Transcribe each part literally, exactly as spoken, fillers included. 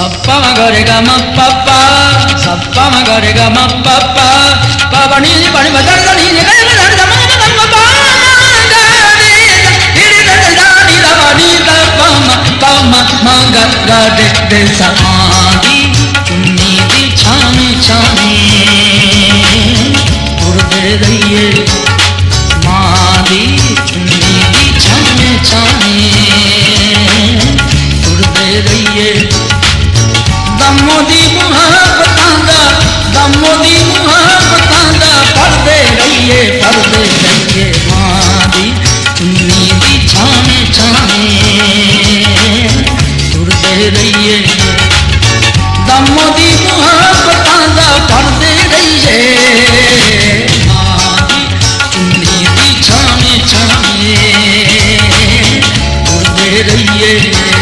सप्पा म गरे ग म पप्पा सप्पा म गरे ग म पप्पा पा नी पा नी बदर नी नी ग ग ध म म म पा ग रे रे रे रे नी द प नी द प म प म म ग ग रे रे सा दी चुन्नी दी छानी छानी उड़ते रहिए मां दी चुन्नी दी छानी छानी उड़ते रहिए दमो दी मुहब्बतां दा दमो दी मुहब्बतां दा पढ़दे रहिए पढ़दे रहिए मां दी चुन्नी दी छानी छानी उड़ते रहिए दमो दी मुहब्बतां दा पढ़दे रहिए मां दी चुन्नी दी छानी छानी उड़ते रहिए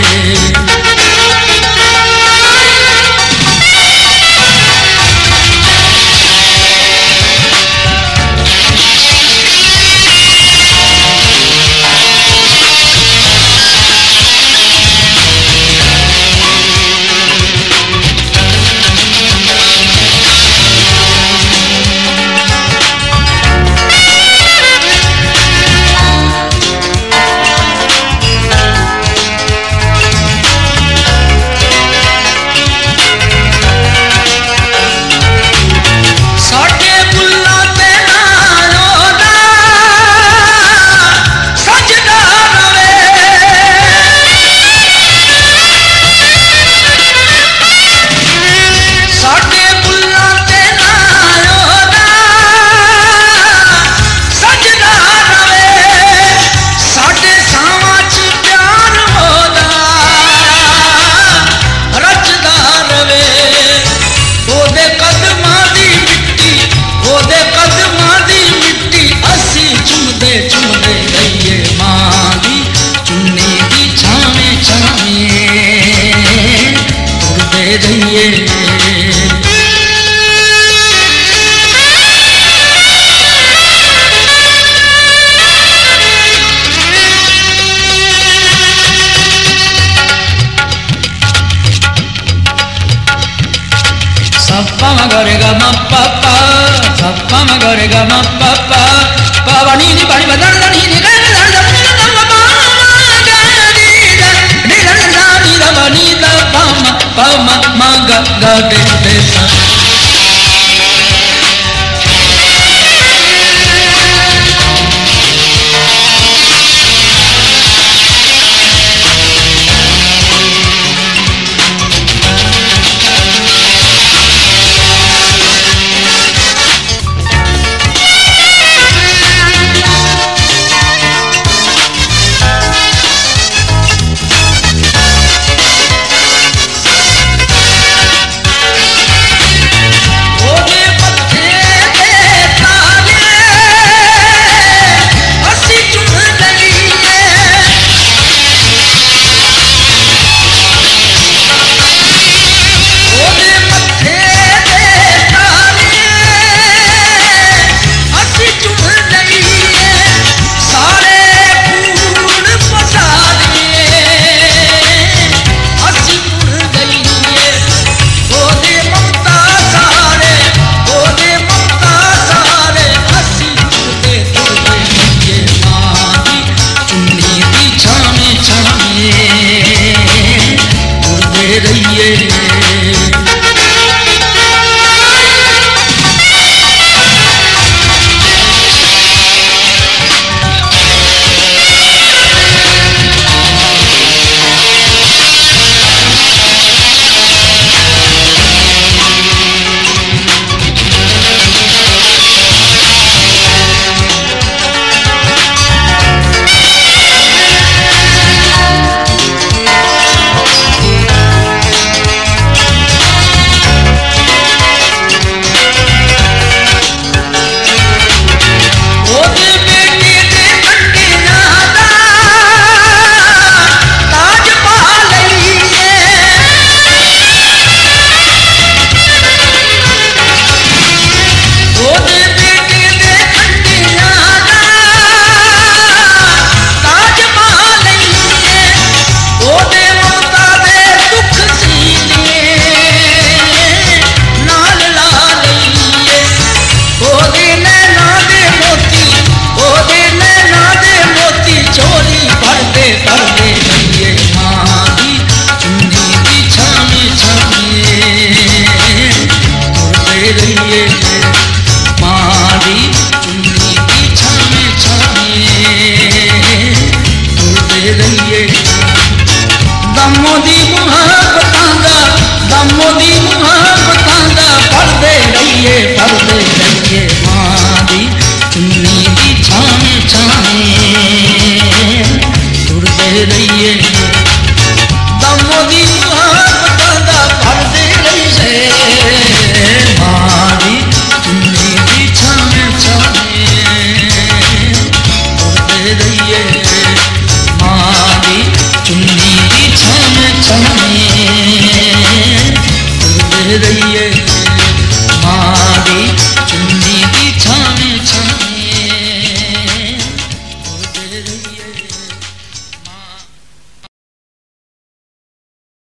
सप्पा म गरे ग म पप्पा सप्पा म गरे ग म पप्पा पा नी नी पा नी बदर नी नी ग ग ध म म म पा ग रे रे रे रे नी द प नी द प म प म म ग ग रे रे सा Sammo di